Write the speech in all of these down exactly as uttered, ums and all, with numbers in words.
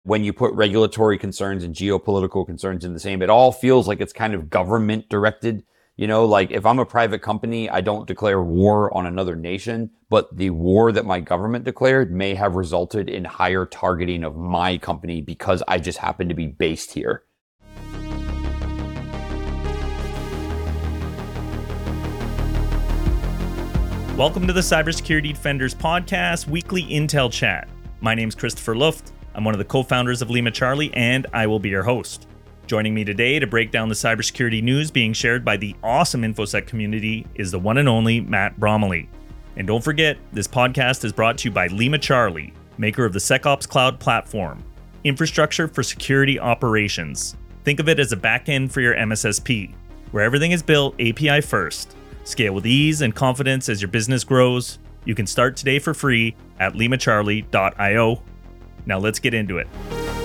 when you put regulatory concerns and geopolitical concerns in the same, it all feels like it's kind of government directed. You know, like if I'm a private company, I don't declare war on another nation, but the war that my government declared may have resulted in higher targeting of my company because I just happen to be based here. Welcome to the Cybersecurity Defenders Podcast Weekly Intel Chat. My name's Christopher Luft. I'm one of the co-founders of Lima Charlie, and I will be your host. Joining me today to break down the cybersecurity news being shared by the awesome InfoSec community is the one and only Matt Bromley. And don't forget, this podcast is brought to you by Lima Charlie, maker of the SecOps Cloud platform, infrastructure for security operations. Think of it as a backend for your M S S P, where everything is built A P I first. Scale with ease and confidence as your business grows. You can start today for free at lima charlie dot io. Now let's get into it.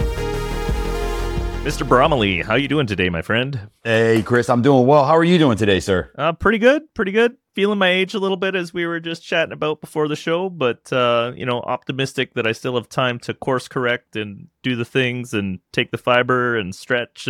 Mister Bromley, how you doing today, my friend? Hey, Chris, I'm doing well. How are you doing today, sir? Uh, pretty good, pretty good. Feeling my age a little bit as we were just chatting about before the show, but, uh, you know, optimistic that I still have time to course correct and do the things and take the fiber and stretch.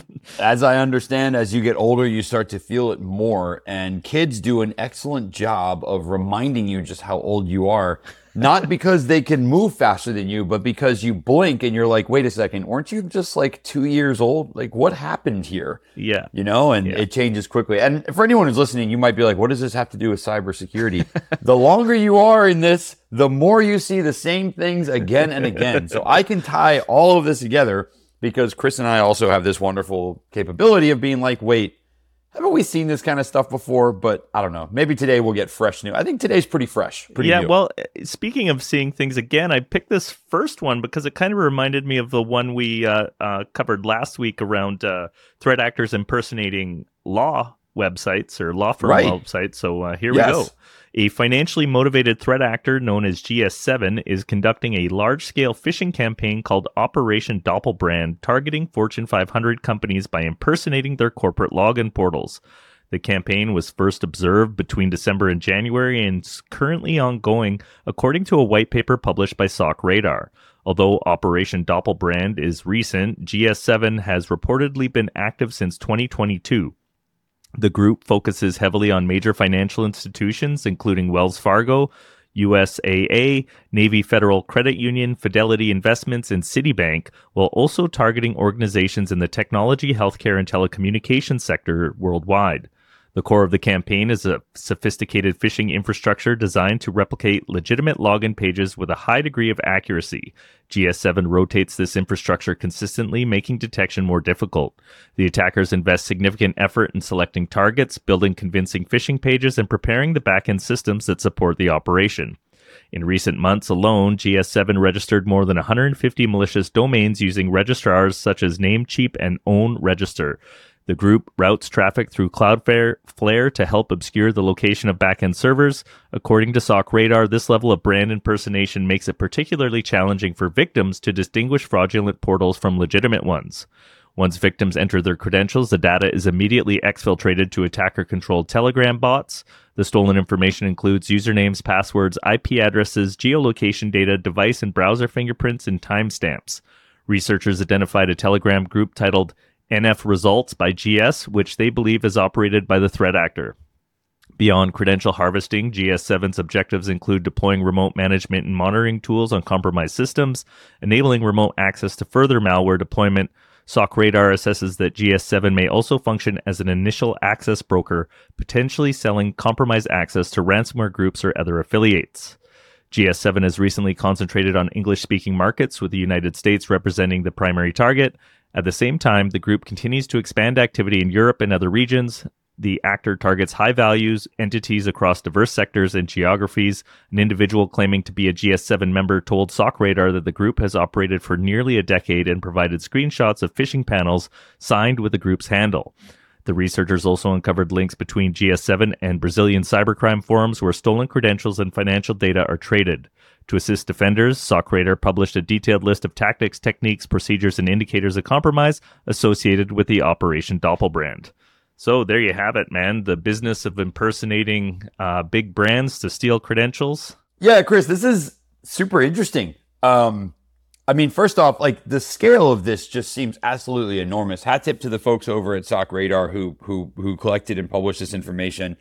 As I understand, as you get older, you start to feel it more, and kids do an excellent job of reminding you just how old you are. Not because they can move faster than you, but because you blink and you're like, wait a second, weren't you just like two years old? Like, what happened here? Yeah. You know, and yeah. it changes quickly. And for anyone who's listening, you might be like, what does this have to do with cybersecurity? The longer you are in this, the more you see the same things again and again. So I can tie all of this together because Chris and I also have this wonderful capability of being like, wait, haven't we seen this kind of stuff before? But I don't know. Maybe today we'll get fresh new. I think today's pretty fresh. Pretty yeah, new. Well, speaking of seeing things again, I picked this first one because it kind of reminded me of the one we uh, uh, covered last week around uh, threat actors impersonating law websites or law firm right. websites. So uh, here yes. we go. A financially motivated threat actor known as G S seven is conducting a large-scale phishing campaign called Operation Doppelbrand, targeting Fortune five hundred companies by impersonating their corporate login portals. The campaign was first observed between December and January and is currently ongoing, according to a white paper published by S O C Radar. Although Operation Doppelbrand is recent, G S seven has reportedly been active since twenty twenty-two. The group focuses heavily on major financial institutions, including Wells Fargo, U S A A, Navy Federal Credit Union, Fidelity Investments, and Citibank, while also targeting organizations in the technology, healthcare, and telecommunications sector worldwide. The core of the campaign is a sophisticated phishing infrastructure designed to replicate legitimate login pages with a high degree of accuracy. G S seven rotates this infrastructure consistently, making detection more difficult. The attackers invest significant effort in selecting targets, building convincing phishing pages, and preparing the backend systems that support the operation. In recent months alone, G S seven registered more than one hundred fifty malicious domains using registrars such as Namecheap and OwnRegister. The group routes traffic through Cloudflare Flare to help obscure the location of backend servers. According to S O C Radar, this level of brand impersonation makes it particularly challenging for victims to distinguish fraudulent portals from legitimate ones. Once victims enter their credentials, the data is immediately exfiltrated to attacker-controlled Telegram bots. The stolen information includes usernames, passwords, I P addresses, geolocation data, device and browser fingerprints, and timestamps. Researchers identified a Telegram group titled N F Results by G S, which they believe is operated by the threat actor. Beyond credential harvesting, G S seven's objectives include deploying remote management and monitoring tools on compromised systems, enabling remote access to further malware deployment. S O C Radar assesses that G S seven may also function as an initial access broker, potentially selling compromised access to ransomware groups or other affiliates. G S seven has recently concentrated on English-speaking markets, with the United States representing the primary target. At the same time, the group continues to expand activity in Europe and other regions. The actor targets high-value entities across diverse sectors and geographies. An individual claiming to be a G S seven member told S O C Radar that the group has operated for nearly a decade and provided screenshots of phishing panels signed with the group's handle. The researchers also uncovered links between G S seven and Brazilian cybercrime forums where stolen credentials and financial data are traded. To assist defenders, S O C Radar published a detailed list of tactics, techniques, procedures, and indicators of compromise associated with the Operation Doppelbrand. So there you have it, man. The business of impersonating uh, big brands to steal credentials. Yeah, Chris, this is super interesting. Um, I mean, first off, like the scale of this just seems absolutely enormous. Hat tip to the folks over at Sock Radar who who who collected and published this information.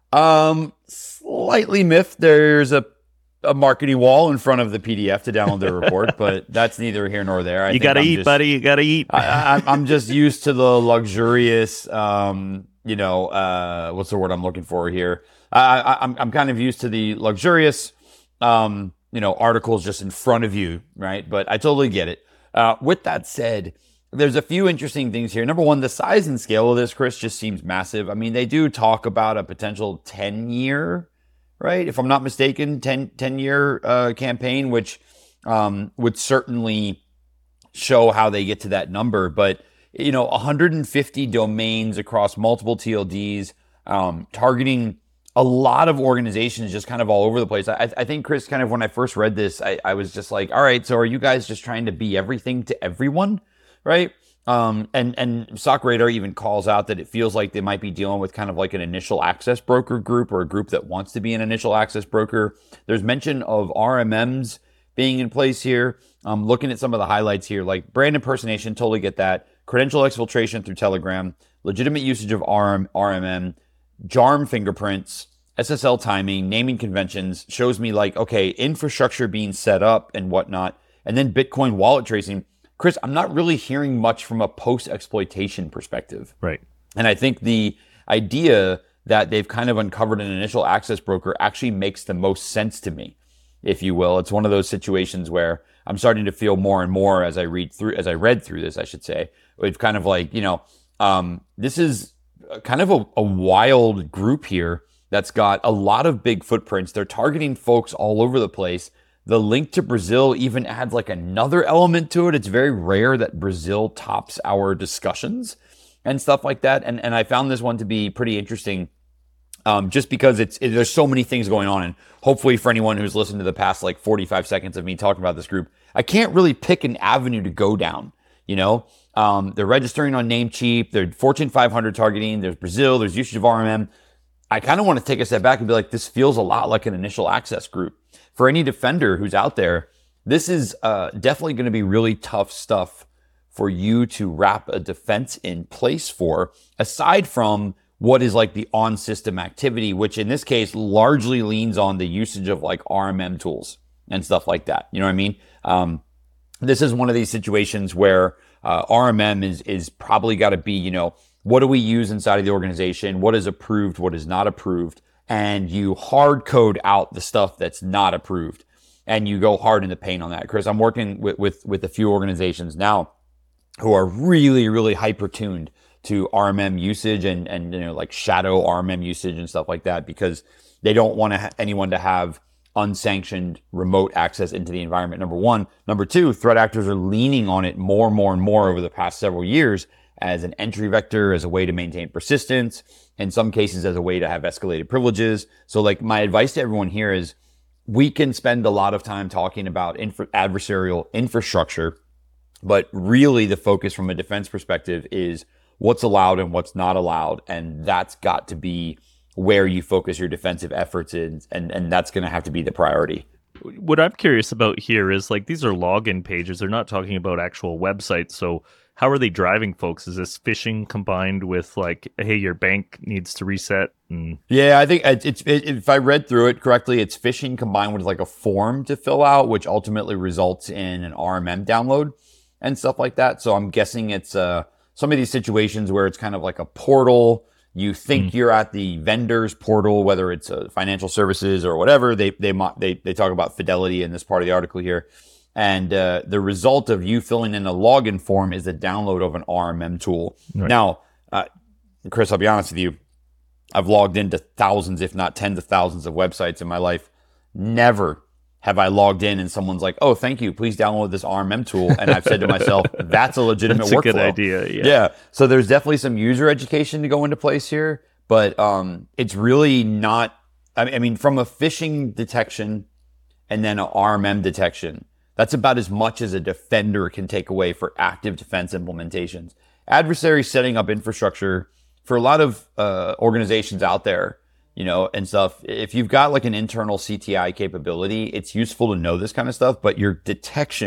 Um, slightly miffed. There's a a marketing wall in front of the P D F to download the report, but that's neither here nor there. I you gotta I'm eat, just, buddy. You gotta eat. I, I, I'm just used to the luxurious, um, you know, uh, what's the word I'm looking for here? I, I, I'm I'm kind of used to the luxurious, um, you know, articles just in front of you, right? But I totally get it. Uh, with that said, there's a few interesting things here. Number one, the size and scale of this, Chris, just seems massive. I mean, they do talk about a potential ten-year, right? If I'm not mistaken, ten, ten-year uh, campaign, which um, would certainly show how they get to that number. But, you know, one hundred fifty domains across multiple T L Ds, um, targeting a lot of organizations just kind of all over the place. I, I think, Chris, kind of when I first read this, I, I was just like, all right, so are you guys just trying to be everything to everyone? Right. Um, and, and Sock Radar even calls out that it feels like they might be dealing with kind of like an initial access broker group or a group that wants to be an initial access broker. There's mention of R M Ms being in place here. Um, looking at some of the highlights here, like brand impersonation, totally get that. Credential exfiltration through Telegram, legitimate usage of R M, R M M, J A R M fingerprints, S S L timing, naming conventions, shows me like, okay, infrastructure being set up and whatnot. And then Bitcoin wallet tracing. Chris, I'm not really hearing much from a post-exploitation perspective. Right. And I think the idea that they've kind of uncovered an initial access broker actually makes the most sense to me, if you will. It's one of those situations where I'm starting to feel more and more as I read through, as I read through this, I should say. It's kind of like, you know, um, this is kind of a, a wild group here that's got a lot of big footprints. They're targeting folks all over the place. The link to Brazil even adds like another element to it. It's very rare that Brazil tops our discussions and stuff like that. And and I found this one to be pretty interesting, um, just because it's it, there's so many things going on. And hopefully for anyone who's listened to the past like forty-five seconds of me talking about this group, I can't really pick an avenue to go down. You know, um, they're registering on Namecheap. They're Fortune five hundred targeting. There's Brazil. There's usage of R M M. I kind of want to take a step back and be like, this feels a lot like an initial access group. For any defender who's out there, this is uh, definitely going to be really tough stuff for you to wrap a defense in place for, aside from what is like the on-system activity, which in this case largely leans on the usage of like R M M tools and stuff like that. You know what I mean? Um, this is one of these situations where uh, R M M is is probably got to be, you know, what do we use inside of the organization? What is approved? What is not approved? And you hard code out the stuff that's not approved, and you go hard in the paint on that. Chris, I'm working with, with, with a few organizations now who are really, really hyper tuned to R M M usage and, and, you know, like shadow R M M usage and stuff like that, because they don't want to ha- anyone to have unsanctioned remote access into the environment. Number one. Number two, threat actors are leaning on it more and more and more over the past several years as an entry vector, as a way to maintain persistence, in some cases as a way to have escalated privileges. So like my advice to everyone here is we can spend a lot of time talking about infra- adversarial infrastructure, but really the focus from a defense perspective is what's allowed and what's not allowed. And that's got to be where you focus your defensive efforts in, and, and that's going to have to be the priority. What I'm curious about here is like, these are login pages. They're not talking about actual websites. So how are they driving folks? Is this phishing combined with like, hey, your bank needs to reset? And... Yeah, I think it's, it's it, if I read through it correctly, it's phishing combined with like a form to fill out, which ultimately results in an R M M download and stuff like that. So I'm guessing it's uh, some of these situations where it's kind of like a portal. You think mm. you're at the vendor's portal, whether it's uh, financial services or whatever. They they they they talk about Fidelity in this part of the article here. And uh, the result of you filling in a login form is a download of an R M M tool. Right. Now, uh, Chris, I'll be honest with you. I've logged into thousands, if not tens of thousands of websites in my life. Never have I logged in and someone's like, oh, thank you, please download this R M M tool. And I've said to myself, that's a legitimate that's workflow. That's a good idea, yeah. Yeah. So there's definitely some user education to go into place here. But um, it's really not, I mean, from a phishing detection and then an R M M detection, that's about as much as a defender can take away for active defense implementations. Adversaries setting up infrastructure for a lot of uh, organizations out there, you know, and stuff. If you've got like an internal C T I capability, it's useful to know this kind of stuff, but your detection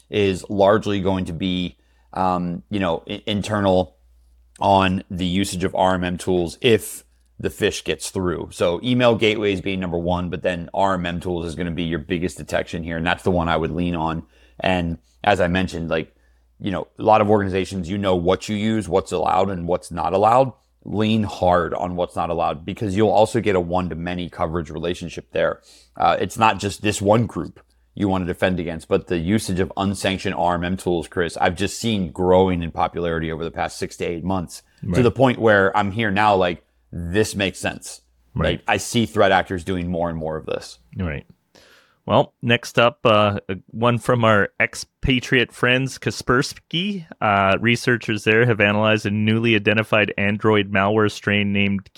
is largely going to be, um, you know, I- internal on the usage of R M M tools if the phish gets through. So email gateways being number one, but then R M M tools is going to be your biggest detection here. And that's the one I would lean on. And as I mentioned, like, you know, a lot of organizations, you know what you use, what's allowed and what's not allowed. Lean hard on what's not allowed, because you'll also get a one-to-many coverage relationship there. Uh, it's not just this one group you want to defend against, but the usage of unsanctioned R M M tools, Chris, I've just seen growing in popularity over the past six to eight months right. to the point where I'm here now, like, this makes sense. Right. Like, I see threat actors doing more and more of this. Right. Well, next up, uh, one from our expatriate friends, Kaspersky. Uh, researchers there have analyzed a newly identified Android malware strain named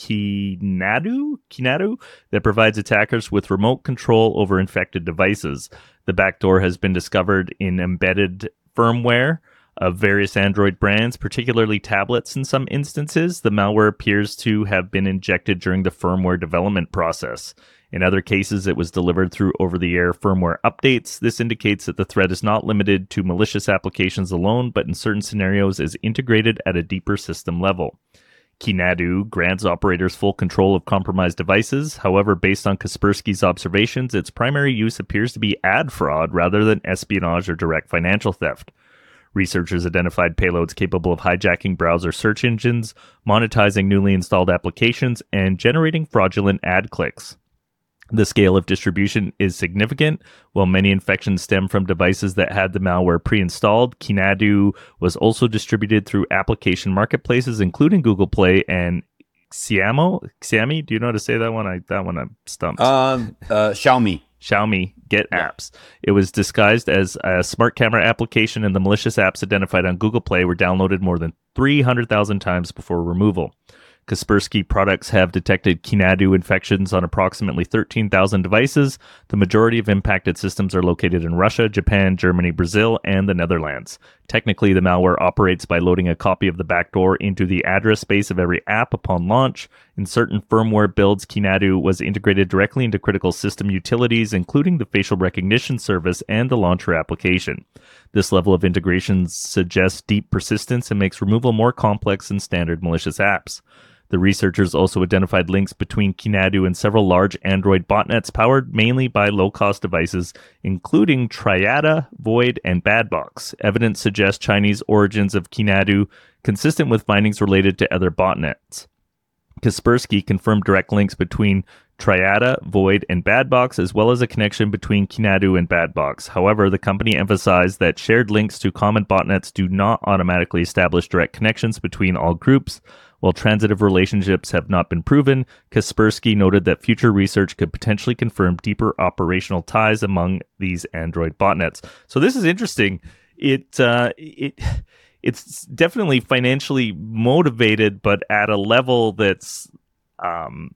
Kinadu, Kinadu that provides attackers with remote control over infected devices. The backdoor has been discovered in embedded firmware of various Android brands, particularly tablets in some instances. The malware appears to have been injected during the firmware development process. In other cases, it was delivered through over-the-air firmware updates. This indicates that the threat is not limited to malicious applications alone, but in certain scenarios is integrated at a deeper system level. Kinadu grants operators full control of compromised devices. However, based on Kaspersky's observations, its primary use appears to be ad fraud rather than espionage or direct financial theft. Researchers identified payloads capable of hijacking browser search engines, monetizing newly installed applications, and generating fraudulent ad clicks. The scale of distribution is significant. While many infections stem from devices that had the malware pre-installed, Kinadu was also distributed through application marketplaces, including Google Play and Xiamo. Xiami, do you know how to say that one? I that one I'm stumped. Um, uh, Xiaomi. Xiaomi Get yeah. Apps. It was disguised as a smart camera application, and the malicious apps identified on Google Play were downloaded more than three hundred thousand times before removal. Kaspersky products have detected Kinadu infections on approximately thirteen thousand devices. The majority of impacted systems are located in Russia, Japan, Germany, Brazil, and the Netherlands. Technically, the malware operates by loading a copy of the backdoor into the address space of every app upon launch. In certain firmware builds, Kinadu was integrated directly into critical system utilities, including the facial recognition service and the launcher application. This level of integration suggests deep persistence and makes removal more complex than standard malicious apps. The researchers also identified links between Kinadu and several large Android botnets powered mainly by low-cost devices, including Triada, Void, and Badbox. Evidence suggests Chinese origins of Kinadu, consistent with findings related to other botnets. Kaspersky confirmed direct links between Triada, Void, and Badbox, as well as a connection between Kinadu and Badbox. However, the company emphasized that shared links to common botnets do not automatically establish direct connections between all groups. While transitive relationships have not been proven, Kaspersky noted that future research could potentially confirm deeper operational ties among these Android botnets. So this is interesting. It uh, it it's definitely financially motivated, but at a level that's um,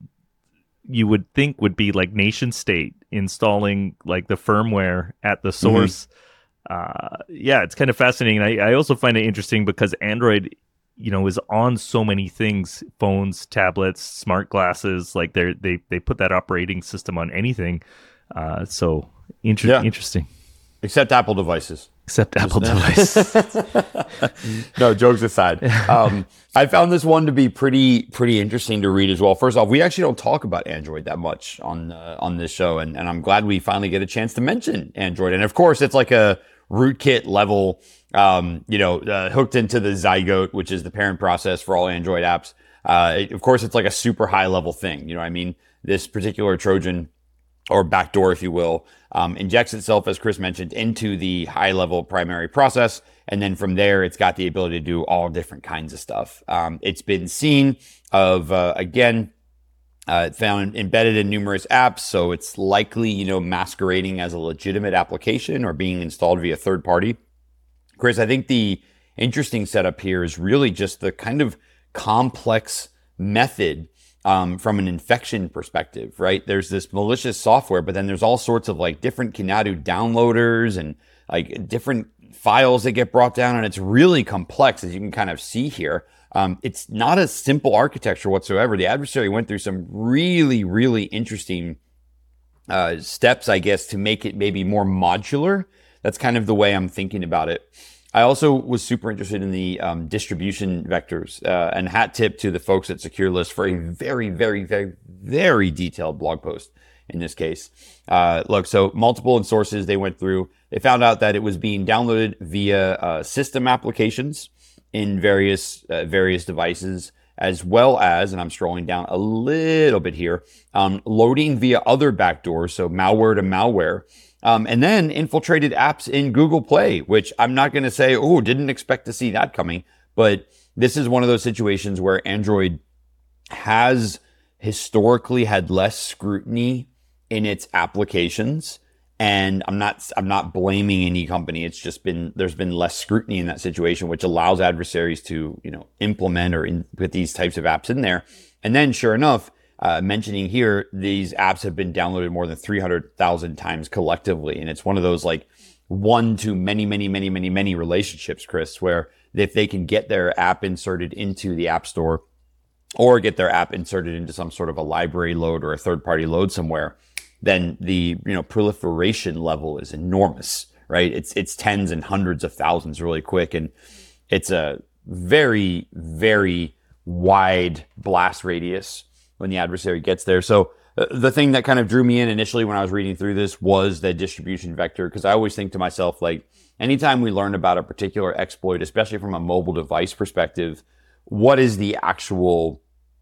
you would think would be like nation state installing like the firmware at the source. Mm-hmm. Uh, yeah, it's kind of fascinating. I, I also find it interesting because Android, you know, is on so many things: phones, tablets, smart glasses. Like they they they put that operating system on anything. Uh, so inter- yeah. interesting. Except Apple devices. Except Apple devices. No, jokes aside. Um, I found this one to be pretty pretty interesting to read as well. First off, we actually don't talk about Android that much on uh, on this show, and, and I'm glad we finally get a chance to mention Android. And of course, it's like a rootkit level, um, you know, uh, hooked into the Zygote, which is the parent process for all Android apps. Uh, it, of course, it's like a super high level thing. You know what I mean? This particular Trojan, or backdoor, if you will, um, injects itself, as Chris mentioned, into the high-level primary process. And then from there, it's got the ability to do all different kinds of stuff. Um, it's been seen of, uh, again, uh, found embedded in numerous apps. So it's likely, you know, masquerading as a legitimate application or being installed via third party. Chris, I think the interesting setup here is really just the kind of complex method Um, from an infection perspective, right? There's this malicious software, but then there's all sorts of like different Kinadu downloaders and like different files that get brought down. And it's really complex, as you can kind of see here. Um, it's not a simple architecture whatsoever. The adversary went through some really, really interesting uh, steps, I guess, to make it maybe more modular that's kind of the way I'm thinking about it. I also was super interested in the um, distribution vectors, uh, and hat tip to the folks at SecureList for a very, very, very, very detailed blog post in this case. Uh, look, so multiple sources they went through. They found out that it was being downloaded via uh, system applications in various uh, various devices, as well as, and I'm scrolling down a little bit here, um, loading via other backdoors, so malware to malware. Um, and then infiltrated apps in Google Play, which I'm not going to say, oh, didn't expect to see that coming. But this is one of those situations where Android has historically had less scrutiny in its applications. And I'm not I'm not blaming any company. It's just been there's been less scrutiny in that situation, which allows adversaries to, you know, implement or in, put these types of apps in there. And then sure enough, Uh, mentioning here, these apps have been downloaded more than three hundred thousand times collectively. And it's one of those like one to many, many, many, many, many relationships, Chris, where if they can get their app inserted into the App Store or get their app inserted into some sort of a library load or a third party load somewhere, then the, you know, proliferation level is enormous, right? It's, it's tens and hundreds of thousands really quick. And it's a very, very wide blast radius when the adversary gets there. So uh, the thing that kind of drew me in initially when I was reading through this was the distribution vector, because I always think to myself, like, anytime we learn about a particular exploit, especially from a mobile device perspective, what is the actual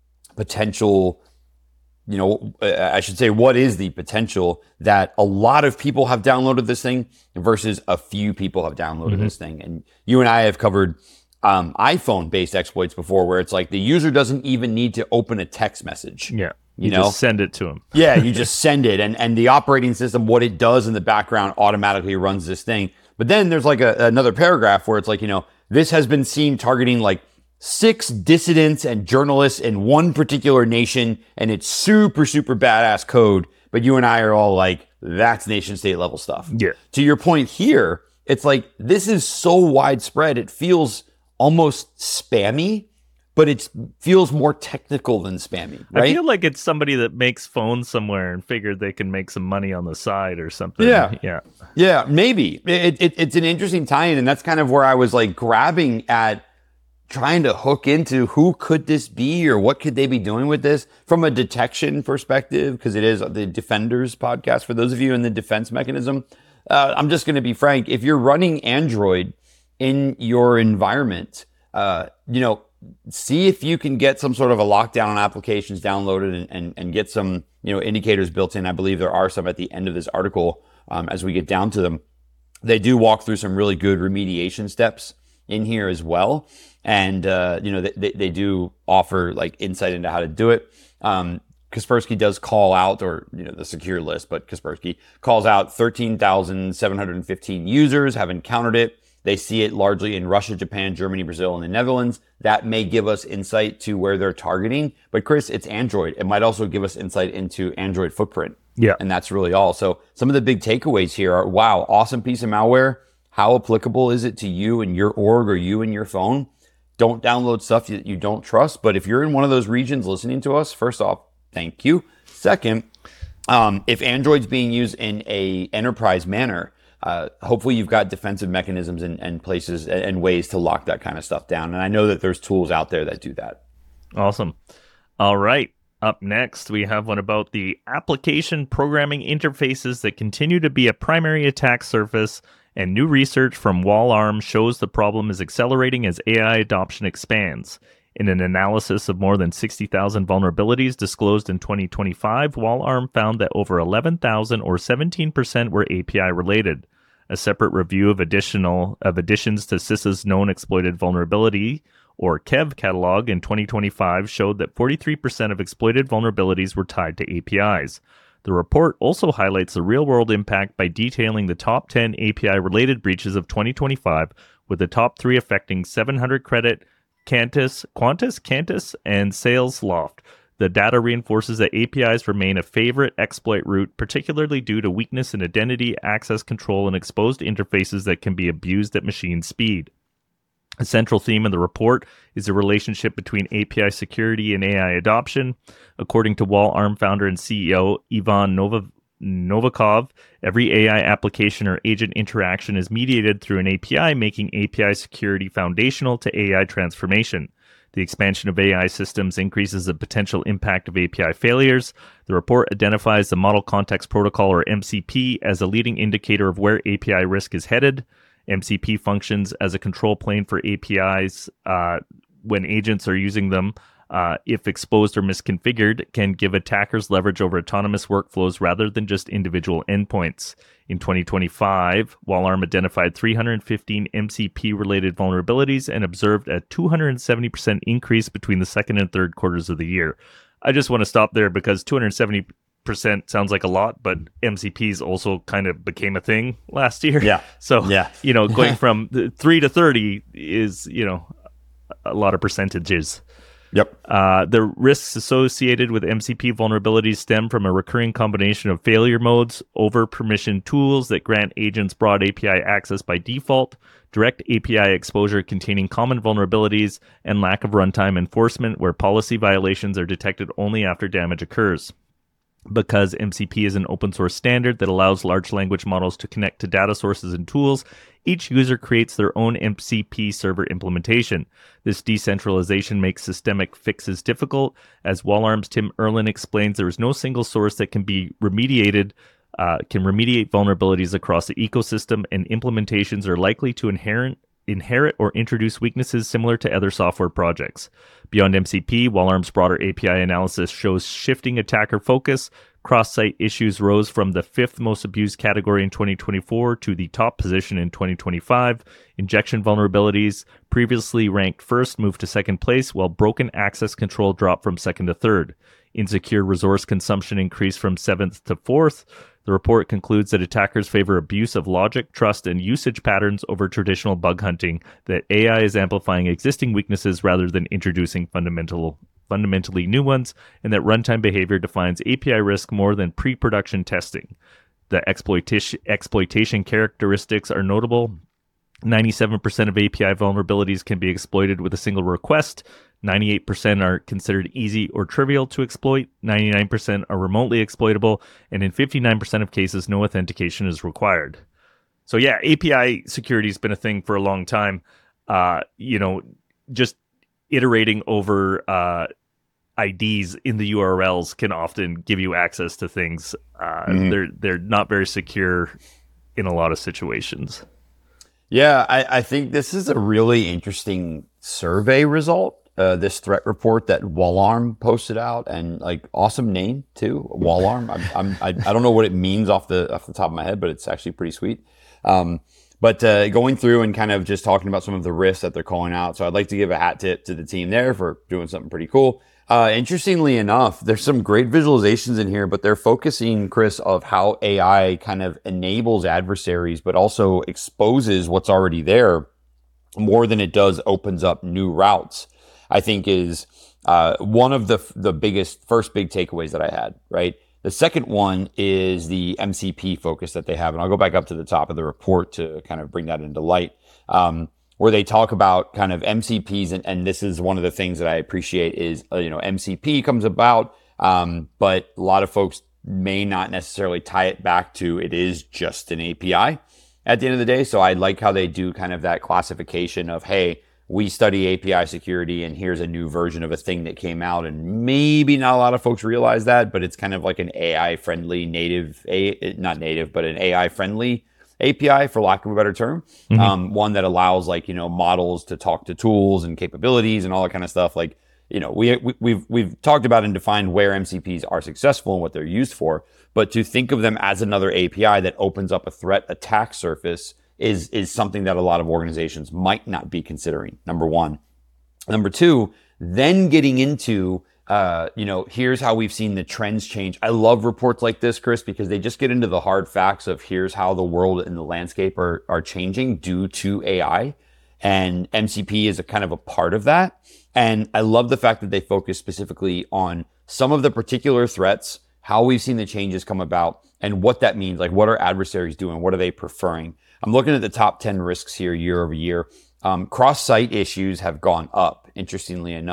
potential, you know, uh, I should say, what is the potential that a lot of people have downloaded this thing versus a few people have downloaded mm-hmm. this thing? And you and I have covered Um, iPhone-based exploits before, where it's like the user doesn't even need to open a text message. Yeah, you, you know? just send it to them. Yeah, you just send it, and and the operating system, what it does in the background, automatically runs this thing. But then there's like a, another paragraph where it's like, you know, this has been seen targeting like six dissidents and journalists in one particular nation, and it's super super badass code. But you and I are all like, that's nation state level stuff. Yeah. To your point here, it's like this is so widespread, it feels almost spammy, but it feels more technical than spammy, right? I feel like it's somebody that makes phones somewhere and figured they can make some money on the side or something. Yeah. Yeah. Yeah, maybe. It, it, it's an interesting tie-in, and that's kind of where I was like grabbing at trying to hook into who could this be or what could they be doing with this from a detection perspective, because it is the Defenders podcast. For those of you in the defense mechanism, uh, I'm just going to be frank. If you're running Android in your environment, uh, you know, see if you can get some sort of a lockdown on applications downloaded and, and, and get some, you know, indicators built in. I believe there are some at the end of this article um, as we get down to them. They do walk through some really good remediation steps in here as well. And, uh, you know, they, they do offer like insight into how to do it. Um, Kaspersky does call out, or, you know, the SecureList, but Kaspersky calls out thirteen thousand seven hundred fifteen users have encountered it. They see it largely in Russia, Japan, Germany, Brazil, and the Netherlands. That may give us insight to where they're targeting. But Chris, it's Android. It might also give us insight into Android footprint. Yeah. And that's really all. So some of the big takeaways here are, wow, awesome piece of malware. How applicable is it to you and your org or you and your phone? Don't download stuff that you don't trust. But if you're in one of those regions listening to us, first off, thank you. Second, um, if Android's being used in a enterprise manner, Uh, hopefully you've got defensive mechanisms and, and places and ways to lock that kind of stuff down. And I know that there's tools out there that do that. Awesome. All right. Up next, we have one about the application programming interfaces that continue to be a primary attack surface, and new research from WallArm shows the problem is accelerating as A I adoption expands. In an analysis of more than sixty thousand vulnerabilities disclosed in twenty twenty-five, WallArm found that over eleven thousand, or seventeen percent, were A P I related. A separate review of additional of additions to CISA's known exploited vulnerability, or KEV catalog, in twenty twenty-five showed that forty-three percent of exploited vulnerabilities were tied to A P Is. The report also highlights the real-world impact by detailing the top ten A P I-related breaches of twenty twenty-five, with the top three affecting seven hundred credit, Cantus, Qantas, Cantus, and SalesLoft. The data reinforces that A P Is remain a favorite exploit route, particularly due to weakness in identity, access control, and exposed interfaces that can be abused at machine speed. A central theme in the report is the relationship between A P I security and A I adoption. According to WallArm founder and C E O Ivan Nova, Novikov, every A I application or agent interaction is mediated through an A P I, making A P I security foundational to A I transformation. The expansion of A I systems increases the potential impact of A P I failures. The report identifies the Model Context Protocol, or M C P, as a leading indicator of where A P I risk is headed. M C P functions as a control plane for A P Is uh, when agents are using them. Uh, if exposed or misconfigured, can give attackers leverage over autonomous workflows rather than just individual endpoints. In twenty twenty-five, Wallarm identified three hundred fifteen M C P-related vulnerabilities and observed a two hundred seventy percent increase between the second and third quarters of the year. I just want to stop there because two hundred seventy percent sounds like a lot, but M C Ps also kind of became a thing last year. Yeah. So, yeah. you know, going from three to thirty is, you know, a lot of percentages. Yep. Uh, the risks associated with M C P vulnerabilities stem from a recurring combination of failure modes, over-permission tools that grant agents broad A P I access by default, direct A P I exposure containing common vulnerabilities, and lack of runtime enforcement where policy violations are detected only after damage occurs. Because M C P is an open source standard that allows large language models to connect to data sources and tools, each user creates their own M C P server implementation. This decentralization makes systemic fixes difficult. As Wallarm's Tim Erlin explains, there is no single source that can be remediated, uh, can remediate vulnerabilities across the ecosystem, and implementations are likely to inherent inherit or introduce weaknesses similar to other software projects. Beyond M C P, Wallarm's broader A P I analysis shows shifting attacker focus. Cross-site issues rose from the fifth most abused category in twenty twenty-four to the top position in twenty twenty-five. Injection vulnerabilities, previously ranked first, moved to second place, while broken access control dropped from second to third. Insecure resource consumption increased from seventh to fourth. The report concludes that attackers favor abuse of logic, trust, and usage patterns over traditional bug hunting, that A I is amplifying existing weaknesses rather than introducing fundamental, fundamentally new ones, and that runtime behavior defines A P I risk more than pre-production testing. The exploitation, exploitation characteristics are notable. ninety-seven percent of A P I vulnerabilities can be exploited with a single request. ninety-eight percent are considered easy or trivial to exploit. ninety-nine percent are remotely exploitable. And in fifty-nine percent of cases, no authentication is required. So yeah, A P I security has been a thing for a long time. Uh, you know, just iterating over uh, I Ds in the U R Ls can often give you access to things. Uh, mm-hmm. They're they're not very secure in a lot of situations. Yeah, I, I think this is a really interesting survey result. Uh, this threat report that Wallarm posted out, and like awesome name too, Wallarm. I'm, I'm, I I don't know what it means off the off the top of my head, but it's actually pretty sweet. Um, but uh, going through and kind of just talking about some of the risks that they're calling out. So I'd like to give a hat tip to the team there for doing something pretty cool. Uh, interestingly enough, there's some great visualizations in here, but they're focusing, Chris, of how A I kind of enables adversaries, but also exposes what's already there more than it does opens up new routes. I think is uh, one of the the biggest, first big takeaways that I had, right? The second one is the M C P focus that they have. And I'll go back up to the top of the report to kind of bring that into light, um, where they talk about kind of M C Ps. And, and this is one of the things that I appreciate is, uh, you know, M C P comes about, um, but a lot of folks may not necessarily tie it back to it is just an A P I at the end of the day. So I like how they do kind of that classification of, hey, we study A P I security and here's a new version of a thing that came out, and maybe not a lot of folks realize that, but it's kind of like an A I friendly native, a not native, but an A I friendly A P I, for lack of a better term. Mm-hmm. Um, one that allows like, you know, models to talk to tools and capabilities and all that kind of stuff. Like, you know, we, we we've we've talked about and defined where M C Ps are successful and what they're used for, but to think of them as another A P I that opens up a threat attack surface is is something that a lot of organizations might not be considering, number one. Number two, then getting into, uh, you know, here's how we've seen the trends change. I love reports like this, Chris, because they just get into the hard facts of here's how the world and the landscape are, are changing due to A I. And M C P is a kind of a part of that. And I love the fact that they focus specifically on some of the particular threats, how we've seen the changes come about, and what that means. Like, what are adversaries doing? What are they preferring? I'm looking at the top ten risks here year over year. Um, cross-site issues have gone up, interestingly enough,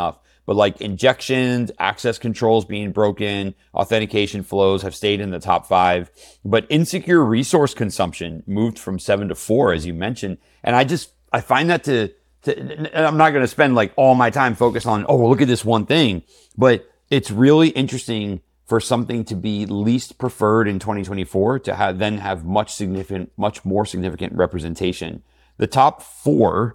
but like injections, access controls being broken, authentication flows have stayed in the top five. But insecure resource consumption moved from seven to four, as you mentioned. And I just, I find that to, to I'm not going to spend like all my time focused on, oh, well, look at this one thing. But it's really interesting for something to be least preferred in twenty twenty-four to have then have much significant, much more significant representation. The top four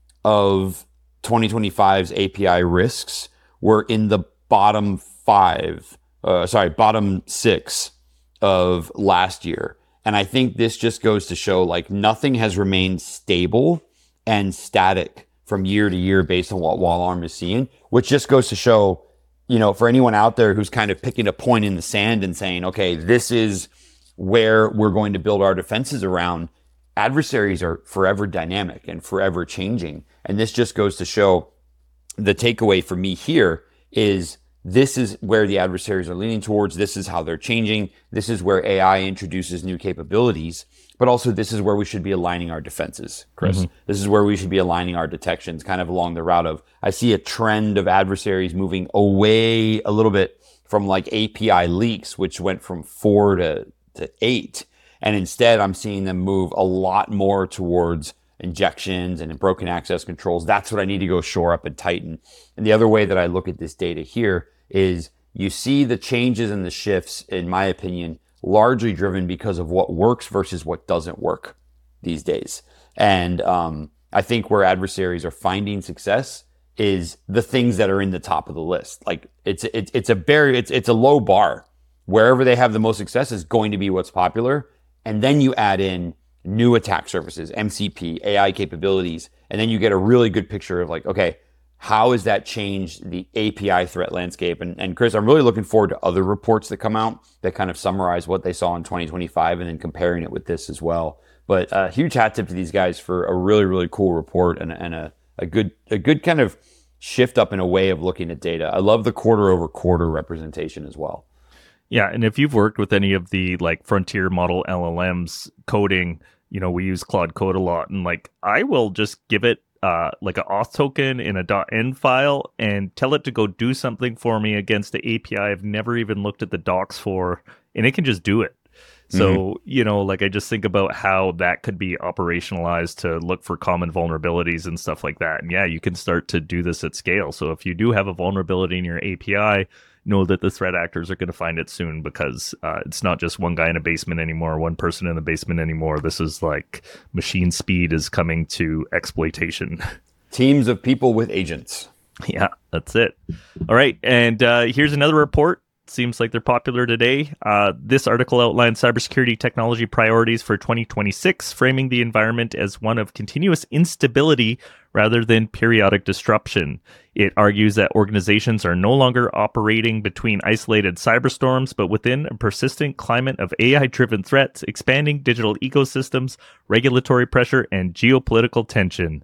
of twenty twenty-five's A P I risks were in the bottom five, uh, sorry, bottom six of last year. And I think this just goes to show like nothing has remained stable and static from year to year based on what Wallarm is seeing, which just goes to show, you know, for anyone out there who's kind of picking a point in the sand and saying, okay, this is where we're going to build our defenses around, adversaries are forever dynamic and forever changing. And this just goes to show the takeaway for me here is this is where the adversaries are leaning towards. This is how they're changing. This is where A I introduces new capabilities, but also this is where we should be aligning our defenses, Chris. Mm-hmm. This is where we should be aligning our detections kind of along the route of, I see a trend of adversaries moving away a little bit from like A P I leaks, which went from four to, to eight. And instead I'm seeing them move a lot more towards injections and broken access controls. That's what I need to go shore up and tighten. And the other way that I look at this data here is you see the changes and the shifts, in my opinion, largely driven because of what works versus what doesn't work these days. And um, I think where adversaries are finding success is the things that are in the top of the list. Like it's it's it's a very it's it's a low bar. Wherever they have the most success is going to be what's popular, and then you add in new attack surfaces, M C P, A I capabilities, and then you get a really good picture of like, okay, how has that changed the A P I threat landscape? And, and Chris, I'm really looking forward to other reports that come out that kind of summarize what they saw in twenty twenty-five and then comparing it with this as well. But a uh, huge hat tip to these guys for a really, really cool report and, and a, a good a good kind of shift up in a way of looking at data. I love the quarter over quarter representation as well. Yeah, and if you've worked with any of the like frontier model L L Ms coding, you know, we use Claude Code a lot, and like I will just give it uh, like an auth token in a .env file and tell it to go do something for me against the A P I I've never even looked at the docs for, and it can just do it. So, mm-hmm. you know, like I just think about how that could be operationalized to look for common vulnerabilities and stuff like that. And yeah, you can start to do this at scale. So if you do have a vulnerability in your A P I, know that the threat actors are going to find it soon, because uh, it's not just one guy in a basement anymore, one person in the basement anymore. This is like machine speed is coming to exploitation. Teams of people with agents. Yeah, that's it. All right. And uh, here's another report. Seems like they're popular today. Uh, this article outlines cybersecurity technology priorities for twenty twenty-six, framing the environment as one of continuous instability rather than periodic disruption. It argues that organizations are no longer operating between isolated cyberstorms, but within a persistent climate of A I-driven threats, expanding digital ecosystems, regulatory pressure, and geopolitical tension.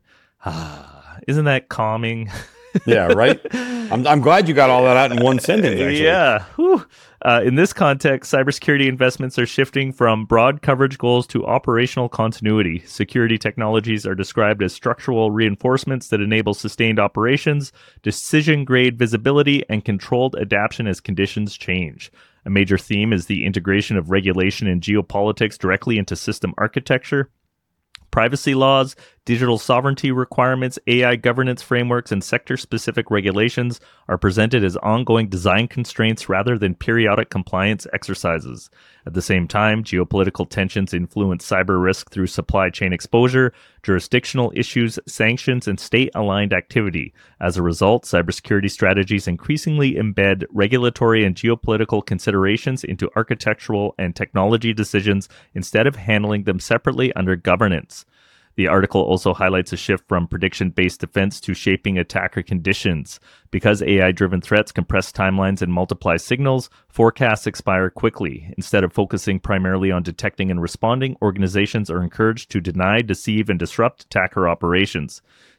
Ah, isn't that calming? Yeah, right? I'm I'm glad you got all that out in one sentence, actually. Yeah. Uh, in this context, cybersecurity investments are shifting from broad coverage goals to operational continuity. Security technologies are described as structural reinforcements that enable sustained operations, decision-grade visibility, and controlled adaptation as conditions change. A major theme is the integration of regulation and geopolitics directly into system architecture. Privacy laws, digital sovereignty requirements, A I governance frameworks, and sector-specific regulations are presented as ongoing design constraints rather than periodic compliance exercises. At the same time, geopolitical tensions influence cyber risk through supply chain exposure, jurisdictional issues, sanctions, and state-aligned activity. As a result, cybersecurity strategies increasingly embed regulatory and geopolitical considerations into architectural and technology decisions instead of handling them separately under governance. The article also highlights a shift from prediction-based defense to shaping attacker conditions. Because A I-driven threats compress timelines and multiply signals, forecasts expire quickly. Instead of focusing primarily on detecting and responding, organizations are encouraged to deny, deceive, and disrupt attacker operations.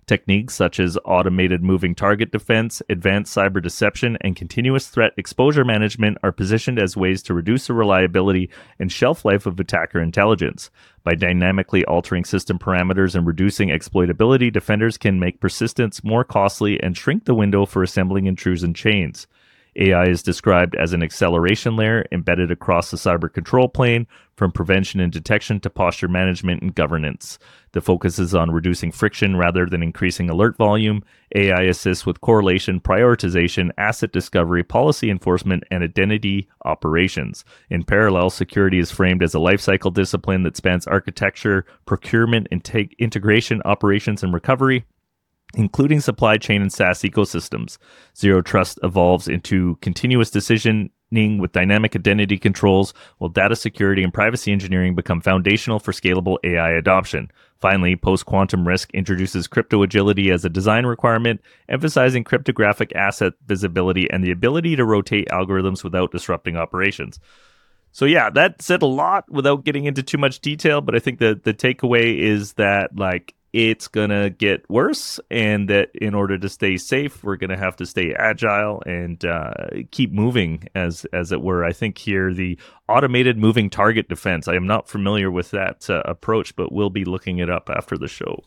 Techniques such as automated moving target defense, advanced cyber deception, and continuous threat exposure management are positioned as ways to reduce the reliability and shelf life of attacker intelligence. By dynamically altering system parameters and reducing exploitability, defenders can make persistence more costly and shrink the window for assembling intrusion chains. A I is described as an acceleration layer embedded across the cyber control plane, from prevention and detection to posture management and governance. The focus is on reducing friction rather than increasing alert volume. A I assists with correlation, prioritization, asset discovery, policy enforcement, and identity operations. In parallel, security is framed as a lifecycle discipline that spans architecture, procurement, integ- integration, operations, and recovery, including supply chain and SaaS ecosystems. Zero Trust evolves into continuous decisioning with dynamic identity controls, while data security and privacy engineering become foundational for scalable A I adoption. Finally, post-quantum risk introduces crypto agility as a design requirement, emphasizing cryptographic asset visibility and the ability to rotate algorithms without disrupting operations. So yeah, that said a lot without getting into too much detail, but I think the the takeaway is that, like, it's going to get worse, and that in order to stay safe, we're going to have to stay agile and uh, keep moving, as as it were. I think here, the automated moving target defense, I am not familiar with that uh, approach, but we'll be looking it up after the show.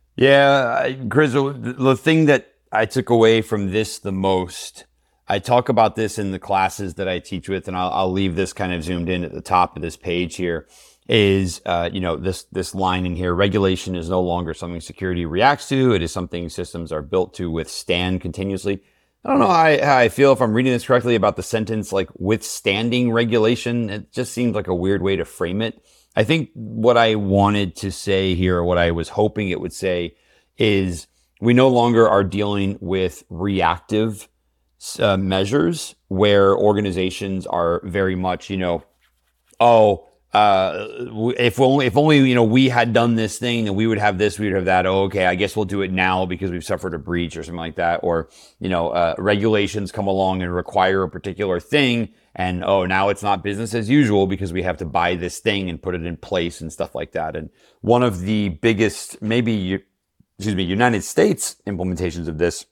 Yeah, Chris, the thing that I took away from this the most, I talk about this in the classes that I teach with, and I'll, I'll leave this kind of zoomed in at the top of this page here, is, uh, you know, this this line in here: regulation is no longer something security reacts to. It is something systems are built to withstand continuously. I don't know how I, how I feel if I'm reading this correctly about the sentence, like, withstanding regulation. It just seems like a weird way to frame it. I think what I wanted to say here, or what I was hoping it would say, is we no longer are dealing with reactive uh, measures where organizations are very much, you know, oh, Uh, if only, if only, you know, we had done this thing, then we would have this, we would have that. Oh, okay, I guess we'll do it now because we've suffered a breach or something like that. Or, you know, uh, regulations come along and require a particular thing, and oh, now it's not business as usual because we have to buy this thing and put it in place and stuff like that. And one of the biggest, maybe, excuse me, United States implementations of this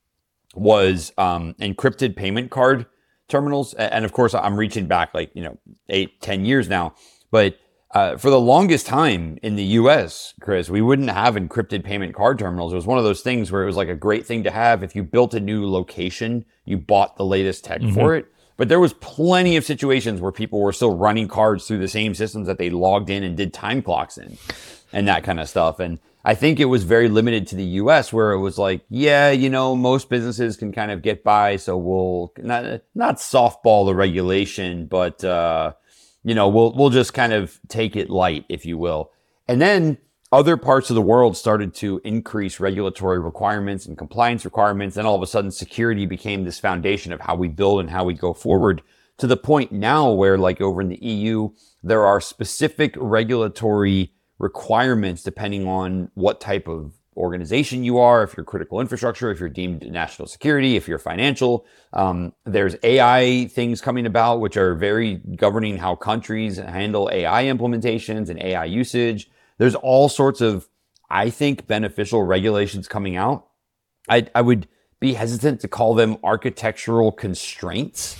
was um, encrypted payment card terminals. And of course, I'm reaching back like, you know, eight, ten years now. But uh, for the longest time in the U S, Chris, we wouldn't have encrypted payment card terminals. It was one of those things where it was like a great thing to have. If you built a new location, you bought the latest tech mm-hmm. for it. But there was plenty of situations where people were still running cards through the same systems that they logged in and did time clocks in and that kind of stuff. And I think it was very limited to the U S, where it was like, yeah, you know, most businesses can kind of get by, so we'll not not softball the regulation, but uh, you know, we'll we'll just kind of take it light, if you will. And then other parts of the world started to increase regulatory requirements and compliance requirements, and all of a sudden, security became this foundation of how we build and how we go forward. To the point now where, like over in the E U, there are specific regulatory requirements depending on what type of organization you are, if you're critical infrastructure, if you're deemed national security, if you're financial. Um, there's A I things coming about, which are very governing how countries handle A I implementations and A I usage. There's all sorts of, I think, beneficial regulations coming out. I, I would be hesitant to call them architectural constraints.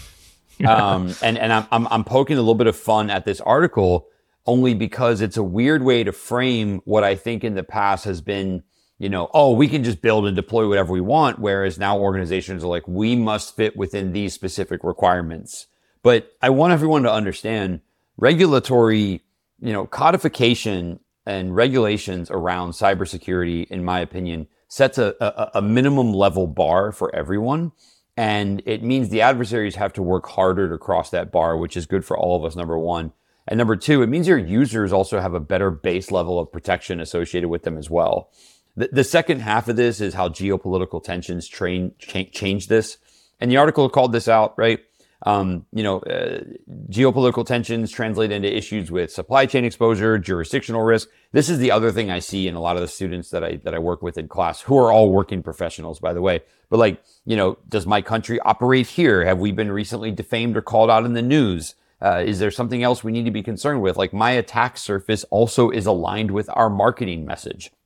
um, and and I'm, I'm I'm poking a little bit of fun at this article, only because it's a weird way to frame what I think in the past has been, you know, oh, we can just build and deploy whatever we want, whereas now organizations are like, we must fit within these specific requirements. But I want everyone to understand regulatory, you know, codification and regulations around cybersecurity, in my opinion, sets a, a, a minimum level bar for everyone. And it means the adversaries have to work harder to cross that bar, which is good for all of us, number one. And number two, it means your users also have a better base level of protection associated with them as well. The, the second half of this is how geopolitical tensions train, cha- change this. And the article called this out, right? Um, you know, uh, geopolitical tensions translate into issues with supply chain exposure, jurisdictional risk. This is the other thing I see in a lot of the students that I that I work with in class, who are all working professionals, by the way. But like, you know, does my country operate here? Have we been recently defamed or called out in the news? Uh, is there something else we need to be concerned with? Like, my attack surface also is aligned with our marketing message.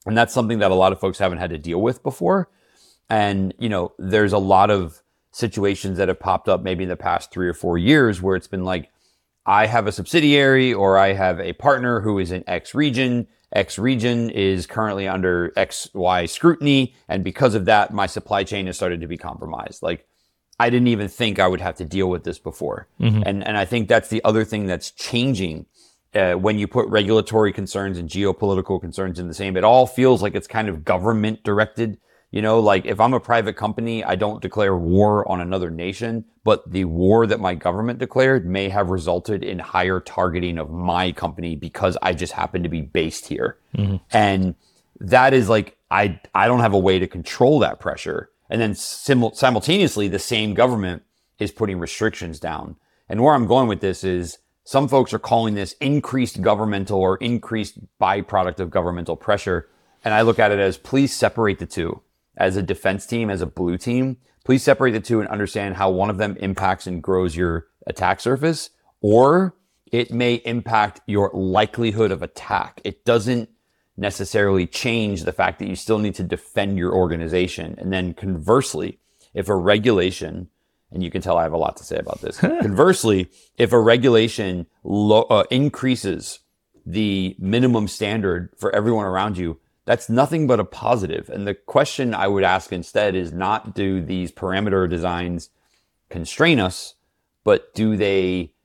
And that's something that a lot of folks haven't had to deal with before. And, you know, there's a lot of situations that have popped up maybe in the past three or four years where it's been like, I have a subsidiary or I have a partner who is in X region. X region is currently under X Y scrutiny. And because of that, my supply chain has started to be compromised. Like, I didn't even think I would have to deal with this before. Mm-hmm. And, and I think that's the other thing that's changing uh, when you put regulatory concerns and geopolitical concerns in the same. It all feels like it's kind of government directed. You know, like if I'm a private company, I don't declare war on another nation, but the war that my government declared may have resulted in higher targeting of my company because I just happen to be based here. Mm-hmm. And that is like, I, I don't have a way to control that pressure. And then sim- simultaneously, the same government is putting restrictions down. And where I'm going with this is some folks are calling this increased governmental or increased byproduct of governmental pressure. And I look at it as, please separate the two. As a defense team, as a blue team, please separate the two and understand how one of them impacts and grows your attack surface, or it may impact your likelihood of attack. It doesn't necessarily change the fact that you still need to defend your organization. And then conversely, if a regulation, and you can tell I have a lot to say about this, conversely, if a regulation lo- uh, increases the minimum standard for everyone around you, that's nothing but a positive. And the question I would ask instead is not, do these parameter designs constrain us, but do they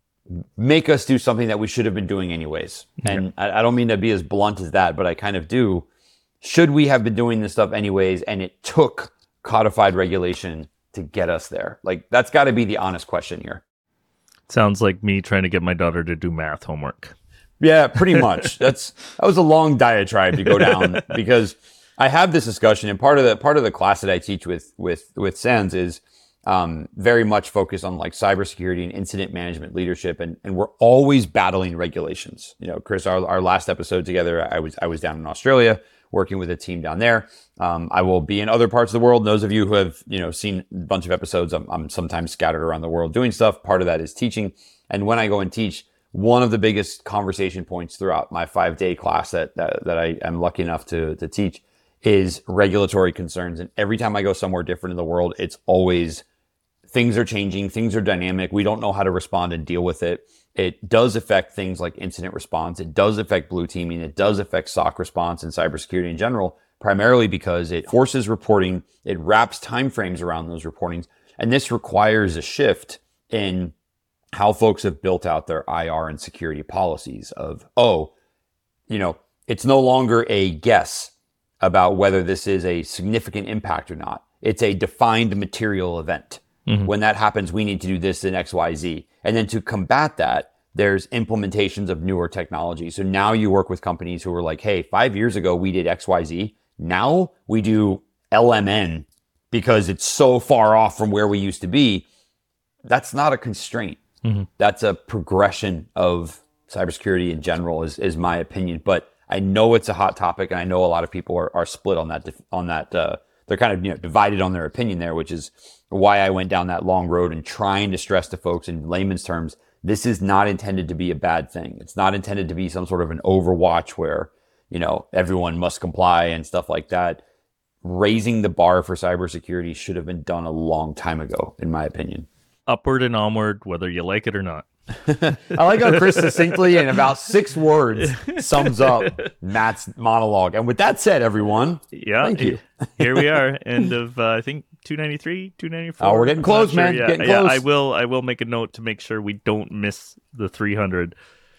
make us do something that we should have been doing anyways? Yeah. And I, I don't mean to be as blunt as that, but I kind of do. Should we have been doing this stuff anyways? And it took codified regulation to get us there. Like, that's got to be the honest question here. Sounds like me trying to get my daughter to do math homework. Yeah, pretty much. That's that was a long diatribe to go down because I have this discussion, and part of the part of the class that I teach with with with Sans is um, very much focused on like cybersecurity and incident management leadership, and and we're always battling regulations. You know, Chris, our our last episode together, I was I was down in Australia working with a team down there. Um, I will be in other parts of the world. And those of you who have you know seen a bunch of episodes, I'm, I'm sometimes scattered around the world doing stuff. Part of that is teaching, and when I go and teach, one of the biggest conversation points throughout my five-day class that, that that I am lucky enough to to teach is regulatory concerns. And every time I go somewhere different in the world, it's always things are changing, things are dynamic. We don't know how to respond and deal with it. It does affect things like incident response. It does affect blue teaming. It does affect S O C response and cybersecurity in general, primarily because it forces reporting. It wraps timeframes around those reportings. And this requires a shift in how folks have built out their I R and security policies of, oh, you know, it's no longer a guess about whether this is a significant impact or not. It's a defined material event. Mm-hmm. When that happens, we need to do this in X Y Z. And then to combat that, there's implementations of newer technology. So now you work with companies who are like, hey, five years ago, we did X Y Z. Now we do L M N because it's so far off from where we used to be. That's not a constraint. Mm-hmm. That's a progression of cybersecurity in general, is is my opinion. But I know it's a hot topic, and I know a lot of people are, are split on that. On that, uh, they're kind of you know divided on their opinion there, which is why I went down that long road and trying to stress to folks in layman's terms, this is not intended to be a bad thing. It's not intended to be some sort of an Overwatch where you know everyone must comply and stuff like that. Raising the bar for cybersecurity should have been done a long time ago, in my opinion. Upward and onward, whether you like it or not. I like how Chris succinctly in about six words sums up Matt's monologue. And with that said, everyone, yeah, thank you. Here we are, end of uh, I think two ninety-three, two ninety-four. Oh, we're getting close, sure. man. Yeah, getting yeah, close. I will. I will make a note to make sure we don't miss the three hundred.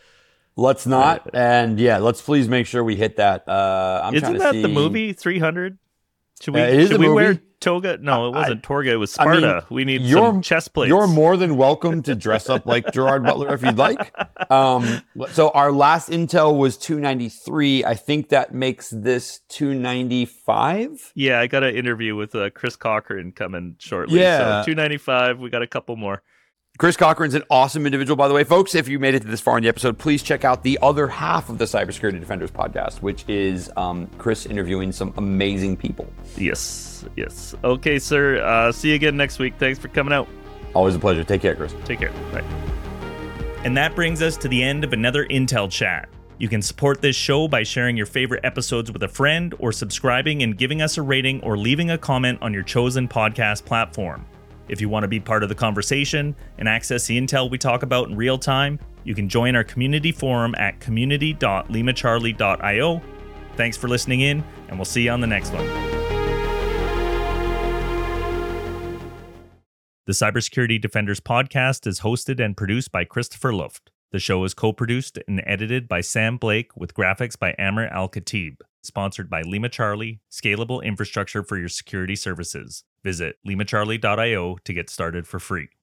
Let's not, and yeah, let's please make sure we hit that. Uh, I'm Isn't trying to that see. the movie three hundred? Should we? Uh, it is should a we movie. wear toga? No, it wasn't I, toga. It was Sparta. I mean, we need you're, some chest plates. You're more than welcome to dress up like Gerard Butler if you'd like. Um, so our last intel was two ninety-three. I think that makes this two ninety-five. Yeah, I got an interview with uh, Chris Cochran coming shortly. Yeah. So two ninety-five. We got a couple more. Chris Cochran's an awesome individual, by the way. Folks, if you made it to this far in the episode, please check out the other half of the Cybersecurity Defenders podcast, which is um, Chris interviewing some amazing people. Yes, yes. Okay, sir. Uh, see you again next week. Thanks for coming out. Always a pleasure. Take care, Chris. Take care. Bye. And that brings us to the end of another Intel Chat. You can support this show by sharing your favorite episodes with a friend or subscribing and giving us a rating or leaving a comment on your chosen podcast platform. If you want to be part of the conversation and access the intel we talk about in real time, you can join our community forum at community dot lima charlie dot io. Thanks for listening in, and we'll see you on the next one. The Cybersecurity Defenders podcast is hosted and produced by Christopher Luft. The show is co-produced and edited by Sam Blake with graphics by Amr Al-Khatib. Sponsored by Lima Charlie, scalable infrastructure for your security services. Visit lima charlie dot io to get started for free.